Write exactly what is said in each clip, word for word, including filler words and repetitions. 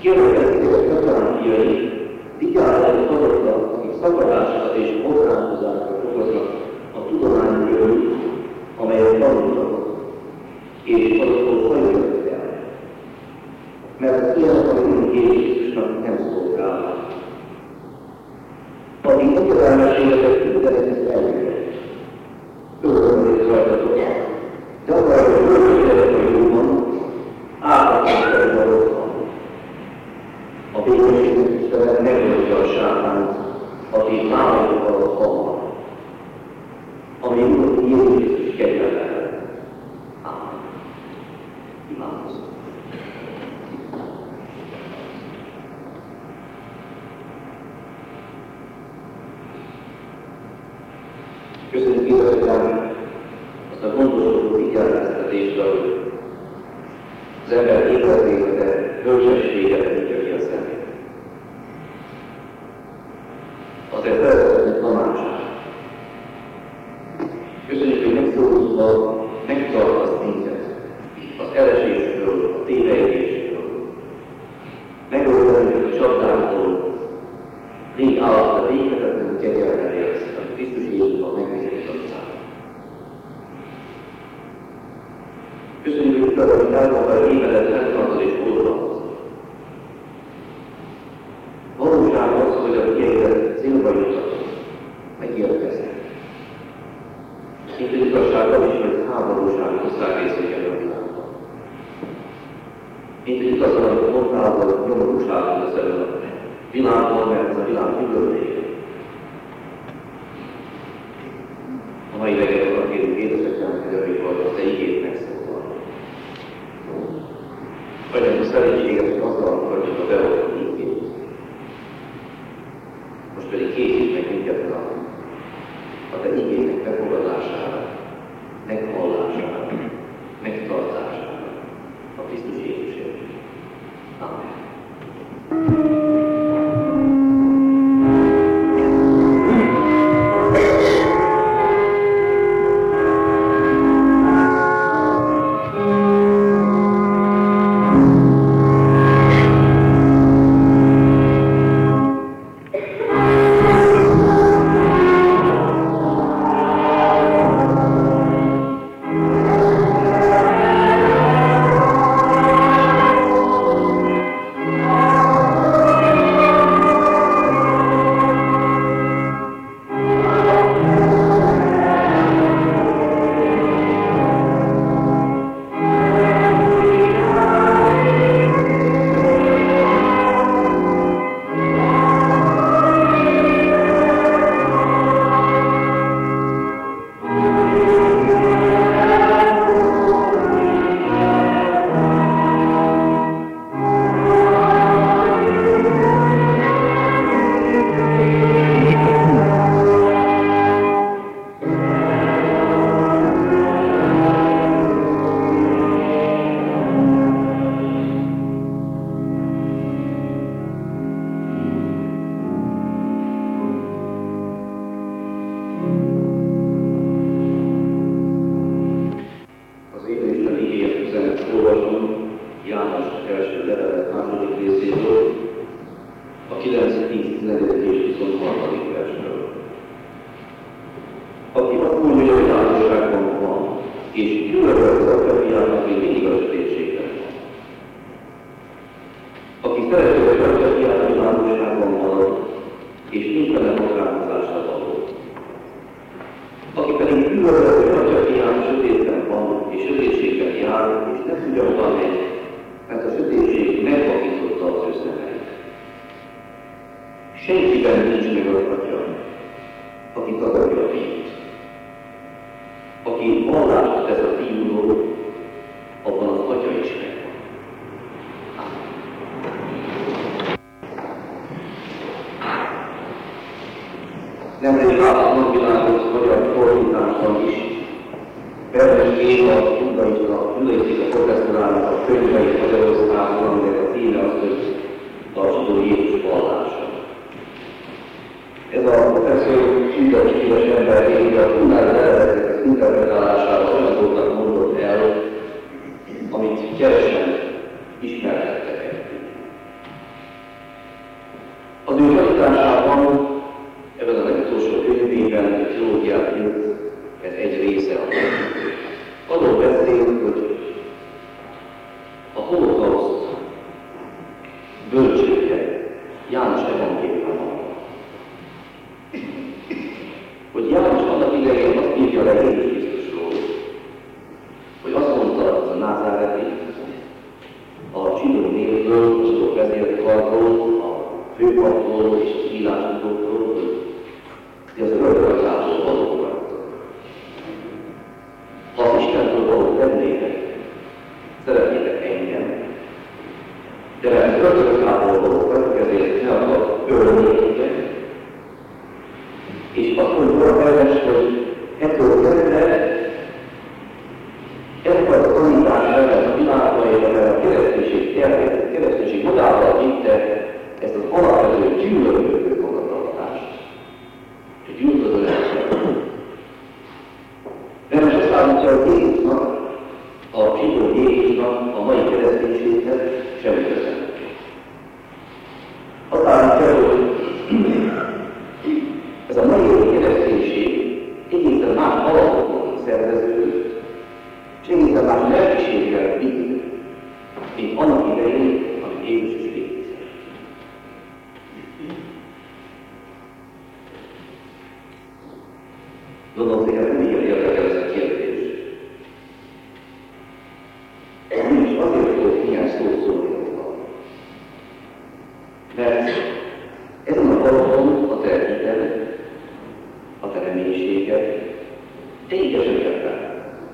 Kérdezik, hogy a katalánfiai vigyázzanak azoknak, akik szakadásokat és botránkozásokat okoznak a tudomány körül, amelyet tanultak, és azokról hagyjuk el. Mert ilyen, ami Jézusnak nem szolgál. Addig magyarázás életet mindenek eljöhet. Örömmel rajtatok el. De arra, hogy örömmel a jóban, átadnak a rosszban. A békességnek Istenet megöltje a sátánt, aki támadjuk alatt hamar, ami úr Jézus Krisztus kegyelme. Ámen. Imádkozzunk. Köszönjük Édesanyám azt a gondoskodó figyelmeztetést, hogy az ember életére bölcsességet nyitja ki a szemét. Azért felszedni tanácsát. Köszönjük, hogy megszólózva megtartasz minket az elesésről, a tévejtésről. Megoldani a csapdáktól, rég állat a véghetetlenül kegyelmet érsz, amit Krisztus Jézusban megbizonyítottál. Köszönjük, hogy tudod, hogy elmondta évedet megtartod és oldalazod. Valóság az, hogy a fiaidet célba jutatod, megérkeznek. Mint az igazsággal is, hogy háborúság hozzá részékel a világban. Mint az igazán, hogy mondtál, hogy nyomorúságod az elő a világban, mert ez a világ üldözéke. A mai reggel a kérünk édesanyám, hogy a te igét megszólal. Agyam, a szerénységet, hogy azzal akarjuk a beoltott igét. Most pedig készít meg minket a, a te igének befogadására, meghallására, megtartására, a Krisztus Jézusért. Amen. bölcsője János evangéliumában. Hogy János annak idején azt írja le Jézus Krisztusról, hogy azt mondta az a názáreti, a zsidó népből, a zsidó vezérkartól, a főpaptól és az írásítóktól, hogy az örököltásról való maradtak. Ha az Istentől való lennétek, szeretnétek engem, de mert az örököltásról való vagyok, ezért ne akar ölnétek. És azt mondja a Ferenc, hogy ettől kezdve ez a tanítás ebben a világban, és ebben a kereszténység természet, kereszténység modellával vitte ezt az alapvető gyűlölő magatartást. A gyűlölő rendszer. Ferenc azt állítja, hogy Jézusnak, a zsidó Jézusnak, a mai kereszténységhez semmi köze. Azt állítja, hogy ez a mai kereszténység egészen más alapokon szerveződött, és egészen más lelkiséggel bír, mint annak idején, amit Jézus is végzett. Gondolom, hogy ez nem ilyen érdekel ez a kérdés. Nincs azért, hogy ilyen szót szólni róla. Mert ezen a valóban a te hited, a te reménységed teljesen értelme.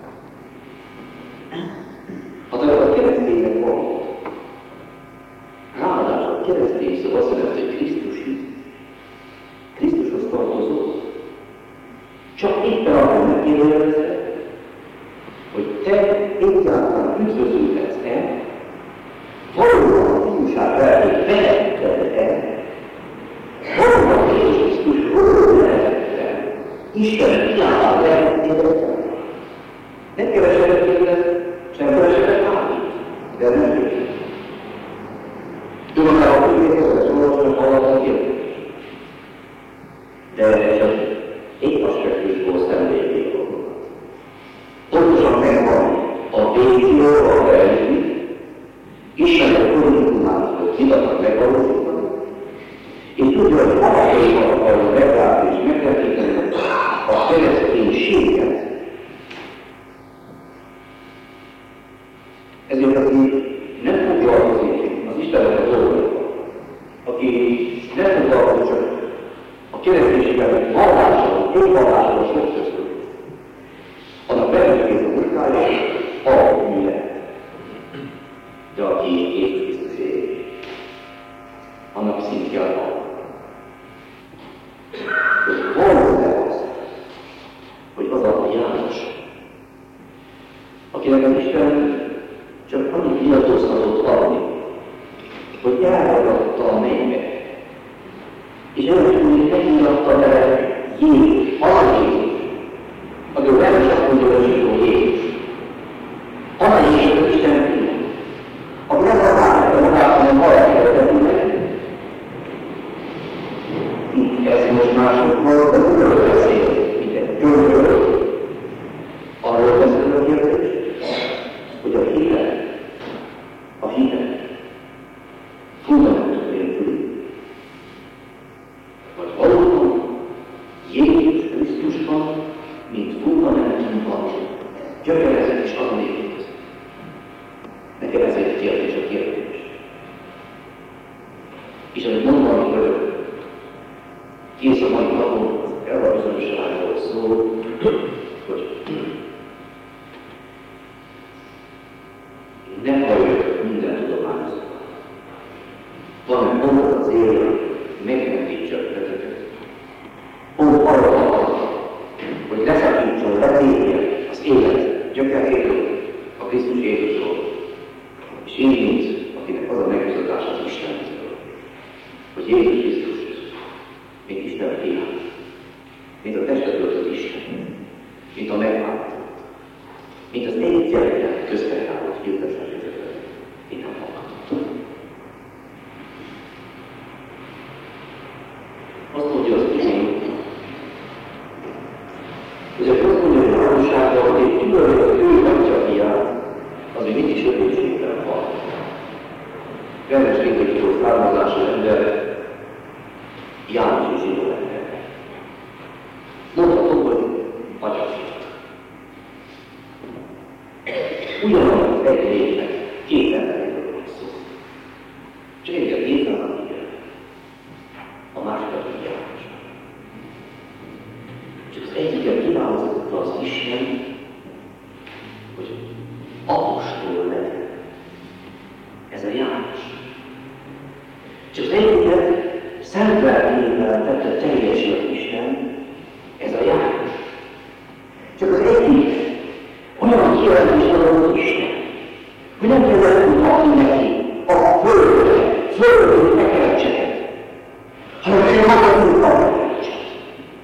Ha te a kereszténynek van, ráadásul a keresztény szó azt jelenti, hogy Krisztus hit, Krisztushoz tartozol, csak éppen akkor megkérdezed, hogy te egyáltalán üdvözülhetsz-e, valóban a fiúság lelkét vehetted-e, valóban Jézus Krisztus lehetette, Isten fiává lehettél-e. Nem kevesebbet kérdez, sem kevesebbet állít, de nem kérdez. Ő magára a kérdezett, szóval hallgatlan kérdés. De csak egy aspektusból szemléljék dolgokat. Pontosan megvan a végül, a belül, Istennek politikumát, hogy hidatak megvalósítani, és tudja, hogy alapjaiban akarja meglátni és megvetíteni a kereszténységet. Ezért aki nem foglalkozik az Istennek a dolgokkal, aki nem foglalkozik csak a kereszténységben vallással, önvallással sok közül, annak bennedségét a munkája, a műlet. De aki Jézus Krisztusé, annak szintje a való. Hogy valóban az, hogy az a János, akinek az Isten csak annyit nyilatkozhatott adni, hogy elragadta a mennybe, és először megnyilatta vele Jézus, az a Jézus, akiről nem csak mondja, hogy zsidó Jézus, az a Jézus, az Isten fiú, aki nem akarálta magát, hanem valakire tetőnek. Ez most másokkal, de újra beszél, mint egy gyöngyről. Arról beszél a kérdés, hogy a hitet, a hitet fundamentum nélkül, vagy valóban Jézus Krisztusban, mint fundamentumban gyökerezik és azon építkezik. Nekem ezért kérdés a kérdés. És ahogy mondom, hogy kész a mai napon erre a bizonyosságról szól, hogy nem vagyok minden tudományozat. Van pont az élet, megmentítse a vezetőt. Pont arra akar, hogy leszakítson, letérje az élet gyökeréről, a Krisztus Jézusról. És én, mint akinek az a megbizatás az Istentől, hogy Jézus Krisztus, mint Isten fiú, mint a testet öltött Isten, mint a megváltott, mint az egy gyereket közfelállott gyilkosságért, én nem hallgatom. Azt mondja az Isten, hogy a azt mondja, hogy a valóságban, hogy egy gyűlölet ő adja fiát, az még mindig sötétségben van. rendes létező származású ember János és zsidó ember. Mondhatom, hogy atyafiak. Ugyanaz egy lénynek két emberről van szó. Csak egyet éppen van igen. A másikat így János. Csak az egyiket kiválasztotta az Isten, hogy apostol legyen. Ez a János. Csak az egyiket szent lelkével tette teljesen az Isten, ez a János. Csak az egyik olyan kijelentés van az Isten, hogy nem kellett mutatni neki a földre, földre tekercseket, hanem ő maga mutatni a tekercset.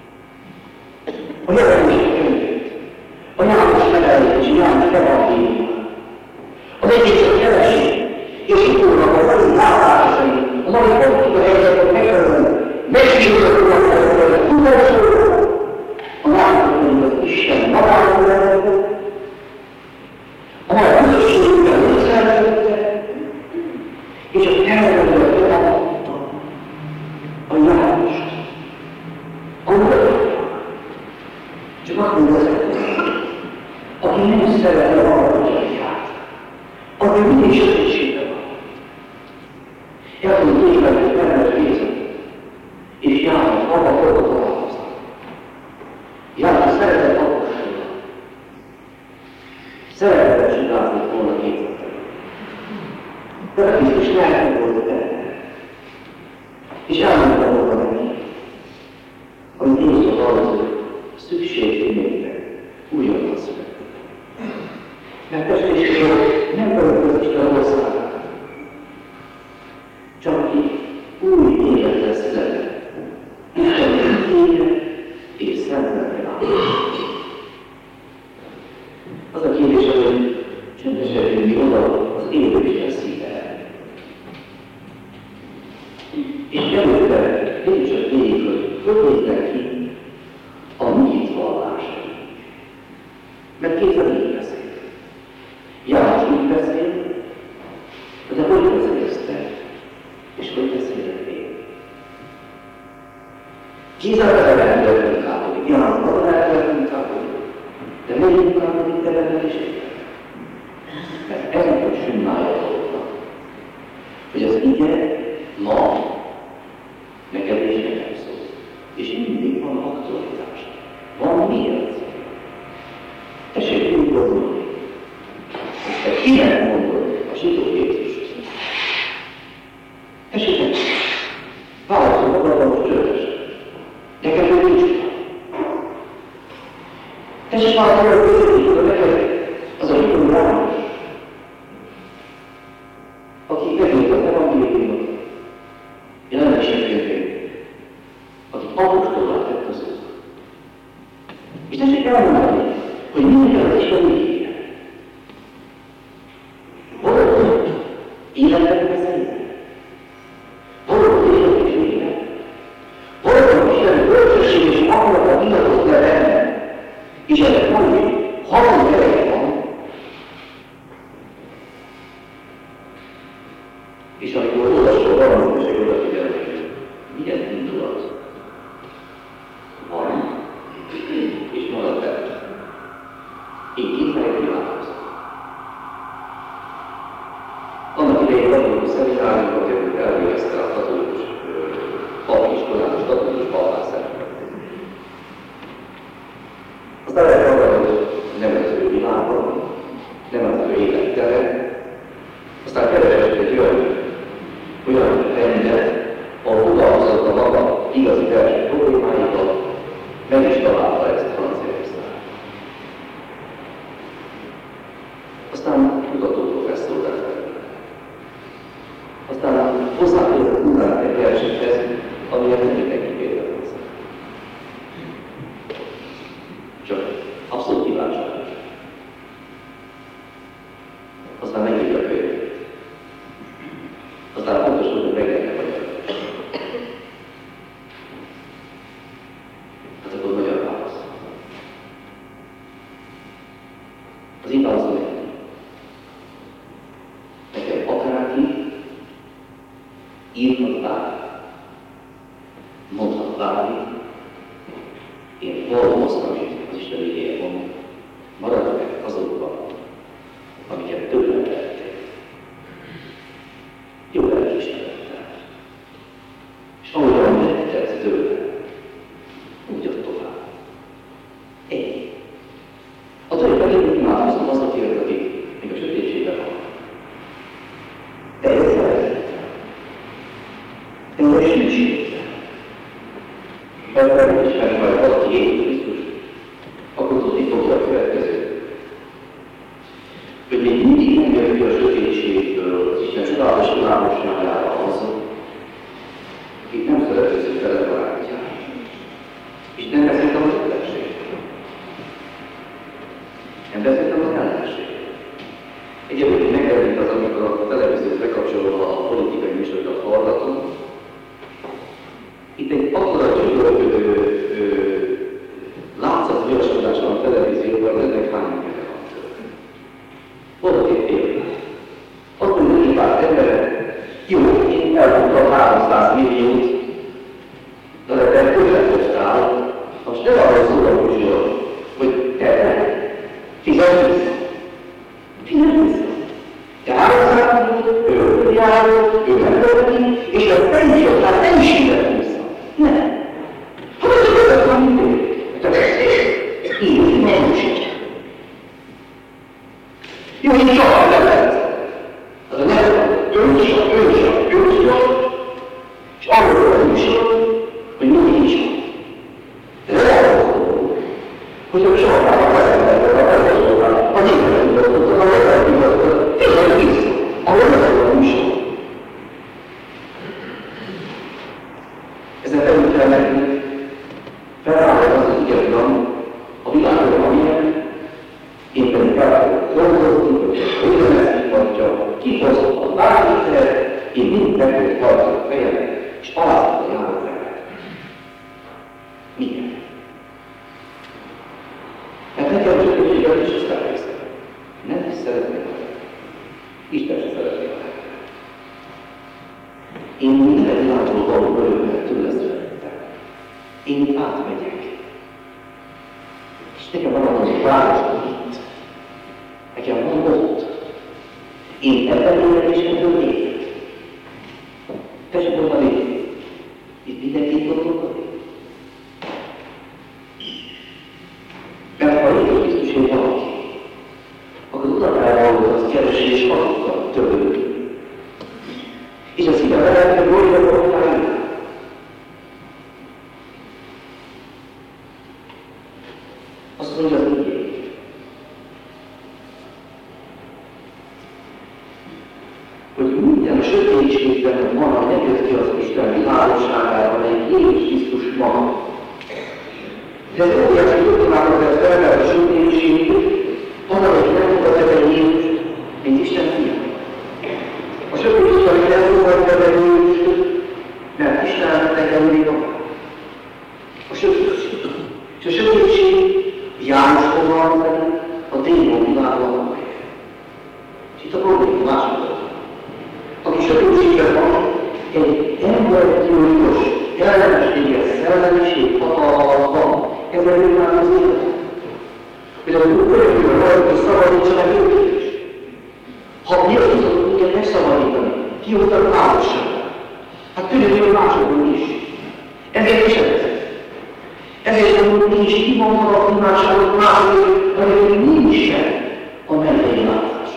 A jelenések könyvét, a János levelét és János evangéliumát. Az egyik csak keresik, és utólag a mai látásai, a mai politika helyzetek megfelelően megsérülhetően felfelé, utolsó, a másik az Isten magáról lehetett, a mai közösségben összehetette, és a területben feladta a Jánost, a Mölgynek. Csak azt mondja, aki nem szereti a valóságát, aki mindig sötétségben van. Elmúlt évben, hogy benne részt, és János maga fölött találkoztak. János szeretett apostolra. Szeretett csinálni volna képzettel. De a Krisztus lelke volt benne. És elmondta volna neki, hogy nézd az, hogy szükség tényleg újonnan született. Mert testvérek, nem költöz Isten országát, csak ki új életre született. Isten élet és szentelni rá. Az a kérdés, hogy csendesen jönni oda az élő Isten szíve. És előtte én csak végig, hogy fölnéznek ki a mi hitvallásai. Mert kézzel így beszél. János úgy beszél, de hogy beszélsz te? És hogy beszélek én? Kézzel elfelejtett munkápodik. János maga elfelejtett munkápodik. De melyik munkápodik te benned is érted? Mert ezek a sümmája dolognak, hogy az ige ma neked és nekem szól. És mindig van aktualitás. Van miért? Tessék úgy gondolni. Te kinek mondod a zsidó Jézus? Tessék meg, válaszol magadra most csődösen. Neked ő nincs. Tessék válaszol a közöttük, hogy neked az a zsidó János, aki megint az evangéliumot, jelenések könyvét, aki apostolát tett az Úr. És tessék elmondani, hogy minden az Isten így él. Valóban életben beszélnek. Valóban élet és élet. Valóban Isten bölcsesség és akarata iratott le benne. És ennek mondjuk, halom ereje van. És amikor olvasol valamit, és oda figyelnek, hogy milyen indulat van, és marad benne. Én képzeljük világozom. Annak idején katolikus szemináriumot elvégezte a katolikus papiskolát, és katolikus papászát. Aztán lehet arra, hogy nem az ő világban, nem az ő élettere. Aztán keresett egy olyan, olyan rendet, ahol foglalkozott a maga igazi belső problémáival, meg is találta ezt Franciaországban. Aztán kutató professzor lett. Aztán hozzáférhet tudnánk egy versenyhez, amilyen nem mindenki például hozzá. Csak abszolút kívánság. Aztán megint a könyvét. Aztán fontos, hogy meglegyen magyar. Hát akkor magyar válasz. Az igaz, hogy nekem akárki, amiket tőlem tették. Jó lelkiismerettel. És ahogyan megtett tőlem, úgy ott tovább. Én. A tulajdonképpen imádkozom azt a fiatal, akik még a sötétségben van. De ez szeretem. Teljes hűségben. Mert is fel majd valaki Jézus Krisztus, akkor tudni fogja a következőt. Hogy még mindig nem jön ki a sötétségből az Isten csodálatos világosságára azok, akik nem szeretőzik vele barátját. És nem beszéltem az ellenségről. Nem beszéltem az ellenségről. Egyébként megjelent az, amikor a televíziót bekapcsolva a politikai műsorokat hallgatom. Itt egy akkora gyönyörű látszatviaskodás van a televízióban, hogy ennek hány embere van tőle. Volt egy példa. Azt mondja, hogy hibált emberek, jó, én elmondtam háromszáz milliót, de te közben hoztál, most nem arra szól a műsor, hogy te fizet vissza. Fizet vissza. Te háromszáz milliót, ő milliárdot, ő nem történik, és a penziótál nem is fizet vissza. Nem. Hát ez a között van mindig. Te beszélj. Így, nem is. Jó, én soha nem lehet. Az a nem, ő is, ő is, ő is, és arról van is, hogy mindig is van. Ez elhozható, hogy ő soha nem akar ember, a felhozóknak, a népelőknek, a népelőknek, tényleg vissza, ahol nem van is van. Ezen felül kell nekünk felállítani az igazban a világon, amilyen én pedig fel dolgozni, hogy érezni tartja, kihozott a bármit, én mind megőt tartok fejem, és aláztam a járok fel. Milyen? Mert nekem csak egy igaz is ezt elveszem. Nem is szeretnék vele. Isten sem szeretnék vele. Én nem egy látszó való örömmel tőle szerettem. Én átmegyek. És nekem van az a választom itt. Nekem van ott. Én ebben élek és ebből élek. Te sem mondtad én. Itt mindenkit gondolkodni. Mert ha Jézus Krisztus én valaki, akkor tudatában az keresi és azokkal tőlük. És a szíve velem, hogy jól vagyok hozzá. Azt mondja az igény. Hogy minden sötétségben van, hogy ne jött ki az Isten világosságára, amelyik Jézus Krisztus van. De ez óriási tudományos ez felvel a sötétség, annak, hogy nem fogadja be Jézust, mint Isten fia. A sötétség, amit nem fogadja be Jézust, mert Isten nekem van. A sötétség. És a sötétség János fogalma pedig a démon világban van meg. És itt a probléma második. Aki sötétségben van, egy embergyilkos, ellenességes szellemiség hatalmas van. Ezzel még már az élet. Hogy az örökül rajta szabadítsanak őket is. Ha miért tudod minket megszabadítani? Kiúztak házasságra. Hát tűnő másokon is. Ezért is ez. Ezért mondjuk mi is kimondhanak imádságot másokon, amikor nincsen a mennyei látás.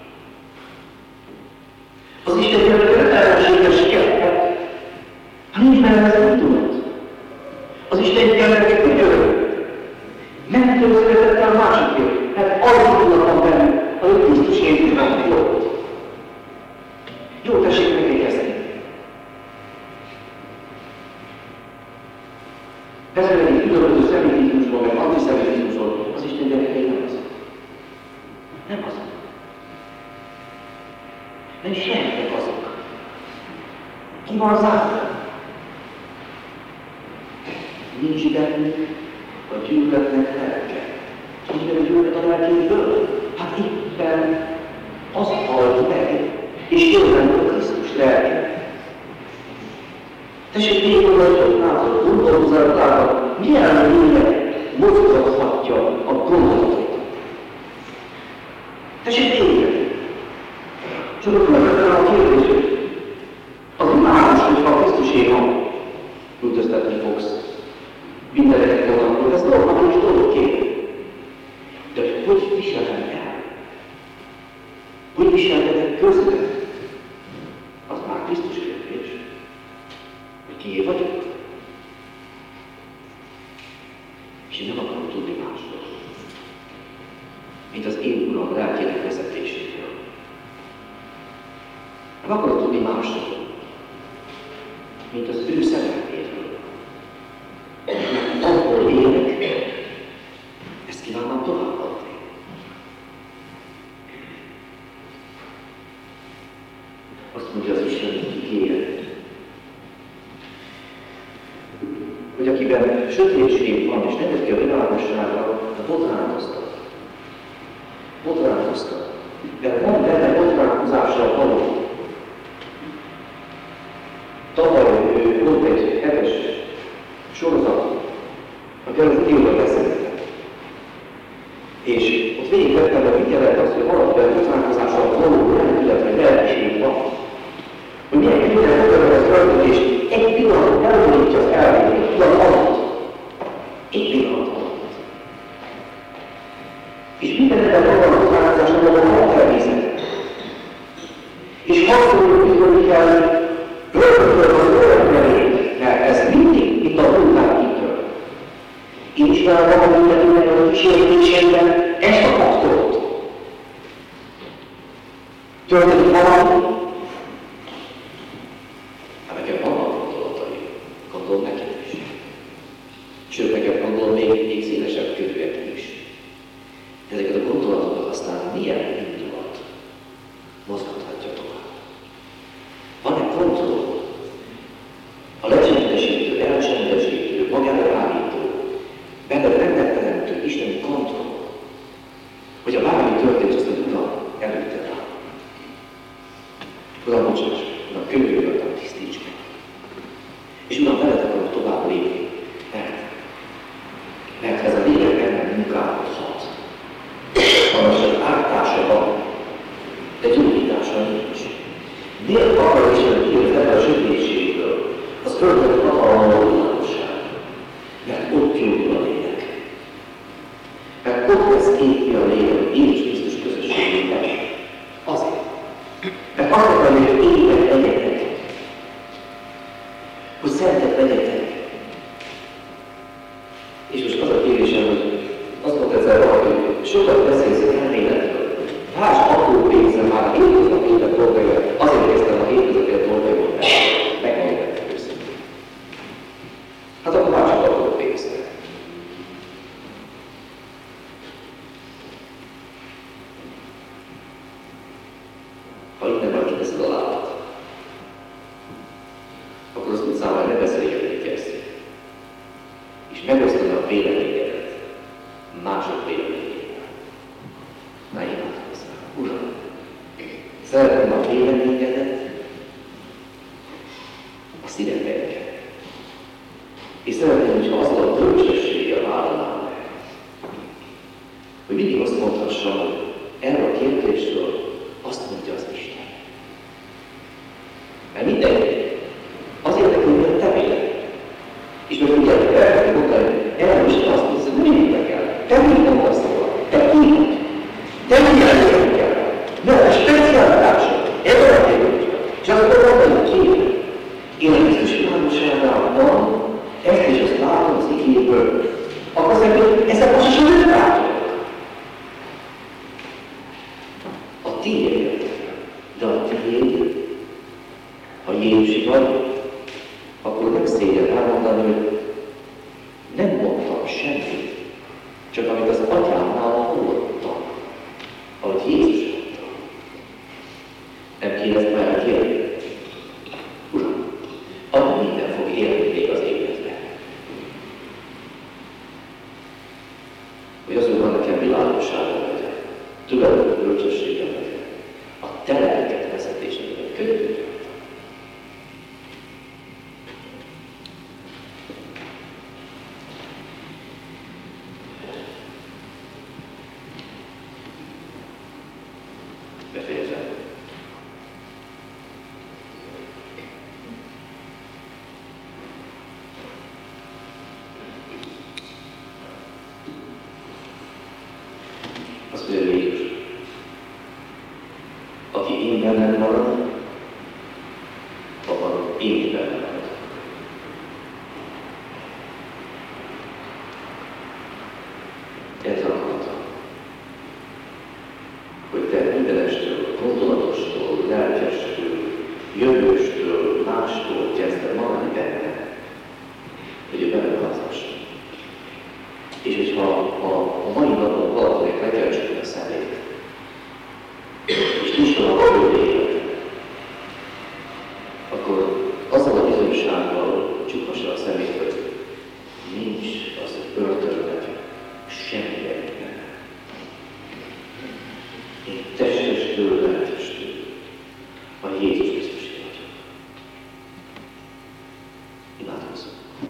Az Isten gyermekek ellenséges kellett. Ha nincs benne ez nem tudod. Az Isten gyermekek könyörök. Mentő szeretettel másikért, mert arra tudnak bennük, hogy Krisztus Jézusban jó. Jó, tessék megérkezni. Beszélni üdvözlő személyizmusról, meg antiszemítizmusról, az Isten gyerekei nem az. Nem azok. Nem senkinek azok. Ki van zárva? Nincs bennük a gyűlöletnek lelke. Így a gyűlölet a lelkéből? Hát éppen az halt meg, és jön a Krisztus lelke. Tessék végül, hogy látod, gondolkozzál, milyen lélek mozgathatja a gondolatot. Tessék végül, Csak akkor megvettem a kérdést. Az imádos, hogyha a Krisztusé van, üldöztetni fogsz. Mindeneket voltam, hogy ez normális dolog kéne. De hogy viselem el? Hogy viselkedek közben? Az már Krisztus kérdés. Hogy kié vagyok? És én nem akarom tudni másról. Mint az én Uram lelkének vezetéséről. Nem akarok tudni másról. Mint az ő szeretéről. Mert ahol élek, ezt kívánom továbbadni. Azt mondja az Isten igéje, hogy akiben sötétség van, és nem jött ki a világosságra, de botránkoztat. Botránkoztat. Mert van benne botránkozással való. Tavaly volt egy heves sorozat, a keresztényről beszéltem. És ott végigvettem, hogy mit jelent az, hogy alapvető botránkozással való lelkület, vagy lelkiség van. Hogy milyen minden fogadja az öltöt, és egy pillanat elvonítja az elvégét, egy pillanat alatt. Egy pillanat alatt. És minden ebben van a botránkozásnak a haltermészet. És harcolunk bizony kell, rögtön az olyan belé, mert ez mindig itt a vulkánitől. Én ismerem magam mindenkinek a kísértésében ezt a faktolt. Történik valami? Hát nekem vannak gondolatai. Gondolom nekem is. Sőt, nekem gondolom még, még szélesebb körűek is. De ezeket a gondolatokat aztán milyen indulat mozgathatja tovább. Van-e kontroll? A lecsendesítő, elcsendesítő, magára állító, benne rendetteremtő, isteni kontroll, hogy a bármi történt, azt mondja, Uram, előtte rá. Uram, bocsáss, Uram, könyörültem, tisztíts meg. És Uram, veled akarok tovább lépni, mert, mert ez a lélek bennem munkálkodhat. Annak csak ártása van, de gyógyítása nincs. Miért akar Isten kérni ebben a sötétségből? Az ördög hatalma világosság. Mert ott gyógyul a lélek. Mert ott lesz képvi a lélek, én is Krisztus közösségében. Azért. Mert azt akarja, hogy élet legyetek. Hogy szentek legyetek. És most az a kérdésem, hogy azt mondta ezzel valaki, hogy sokat beszélsz elméletről. Más apró pénzre már a hétköznapi élet dolgaival, azért kezdtem a hétköznapi élet dolgaival megmondani őszintén. Hát akkor már csak apró pénzre. Ha itt nem vagy kiteszed a lábat, akkor az utcán ne beszélgetni kezd. És megosztani a véleményedet mások véleményét. Na imádkozzál. Uram, szeretném a véleményedet a szívembe. És szeretném, hogyha az a bölcsessége vállalnám meg, hogy mindig azt mondhassam, hogy erre a kérdésről azt mondja az Isten. Mert mindenki az érdekel, hogy te vélemény. És meg ugye el kell mondani, hogy erről Isten azt mondja, hogy nem érdekel. Te mit mondasz róla? Te ki vagy? Te milyen érdekel? Mert a specialitásod, ez a kérdés. És akkor mondani, hogy ki? Én a Krisztus világosságában ezt is azt látom az igéből. Akkor azt mondja, hogy ezek most is nem látom. A tiéd, de a tiéd, ha Jézusi vagy, akkor nem szégyen elmondani, hogy nem mondtam semmit, csak amit az atyámnál hallottam, ahogy Jézus mondta. Nem kéne ezt már kérni. Uram, annyi minden fog élni még az életben. Hogy azonban nekem világosságon legyen, tudatos bölcsességen legyen, a te lelked vezetésében könnyű. Befejezem. benned marad, apa, én is benned marad. Ez a hata, hogy te mindenestől, gondolatostól, lelkestől, jövőstől, mástól kezdve maradj benne, hogy ő benne hasznos. És hogyha a, a mai napon valakinek le kell csukni a szemét, és nincs valami fölvélet, akkor azzal a bizonysággal csukassa a szemét, hogy nincs az ördögnek semmi benne. Én testestől, lelkestől a Jézus Krisztusé vagyok. Imádkozzunk.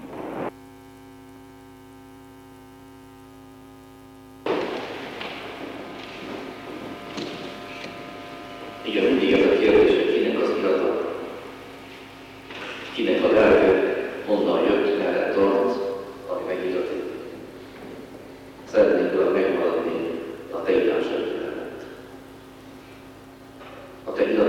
Igen, mindig ez a kérdés, hogy kinek az irata, kinek a lelke, honnan jött, merre tart, ami megiratik. Szeretnénk Uram megmaradni a Te írásod mellett. A Te